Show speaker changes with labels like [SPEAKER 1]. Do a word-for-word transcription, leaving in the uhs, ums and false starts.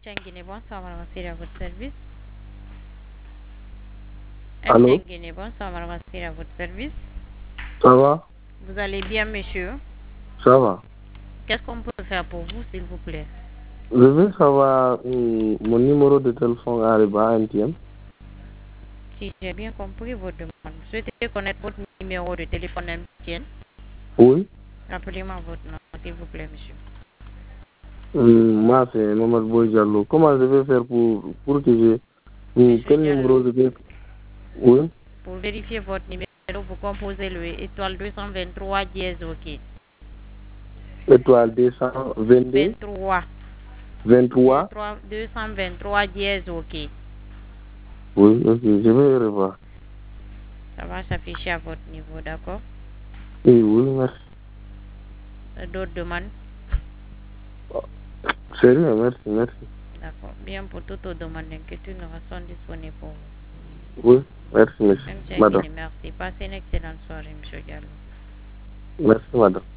[SPEAKER 1] Guinée, bonsoir, madame Assira, à votre service.
[SPEAKER 2] Allô?
[SPEAKER 1] Guinée, bonsoir, madame Assira, à votre service.
[SPEAKER 2] Ça va?
[SPEAKER 1] Vous allez bien, monsieur?
[SPEAKER 2] Ça va.
[SPEAKER 1] Qu'est-ce qu'on peut faire pour vous, s'il vous plaît?
[SPEAKER 2] Je veux savoir hum, mon numéro de téléphone arrive à N T M.
[SPEAKER 1] Si j'ai bien compris votre demande, vous souhaitez connaître votre numéro de téléphone M T N?
[SPEAKER 2] Oui.
[SPEAKER 1] Rappelez-moi votre nom, s'il vous plaît, monsieur.
[SPEAKER 2] Hum, moi, c'est Mamadou Boy Diallo. Comment je vais faire pour, pour que je... hum,
[SPEAKER 1] Monsieur
[SPEAKER 2] quel
[SPEAKER 1] Diallo,
[SPEAKER 2] numéro je vais... Oui.
[SPEAKER 1] pour vérifier votre numéro, vous composez le étoile deux cent vingt-trois dièse, ok.
[SPEAKER 2] Étoile deux cent vingt-deux.
[SPEAKER 1] vingt-trois.
[SPEAKER 2] vingt-trois.
[SPEAKER 1] deux cent vingt-trois dièse, ok.
[SPEAKER 2] Oui, ok. Je vais revoir.
[SPEAKER 1] Ça va s'afficher à votre niveau, d'accord?
[SPEAKER 2] Oui, oui, merci.
[SPEAKER 1] D'autres demandes?
[SPEAKER 2] Sérieux, merci, merci.
[SPEAKER 1] D'accord. Bien, pour toute demande d'inquiétude, nous restons disponibles pour vous.
[SPEAKER 2] Oui, merci, monsieur.
[SPEAKER 1] Même si
[SPEAKER 2] Madame.
[SPEAKER 1] merci. Passez une excellente soirée, monsieur Diallo.
[SPEAKER 2] Merci, madame.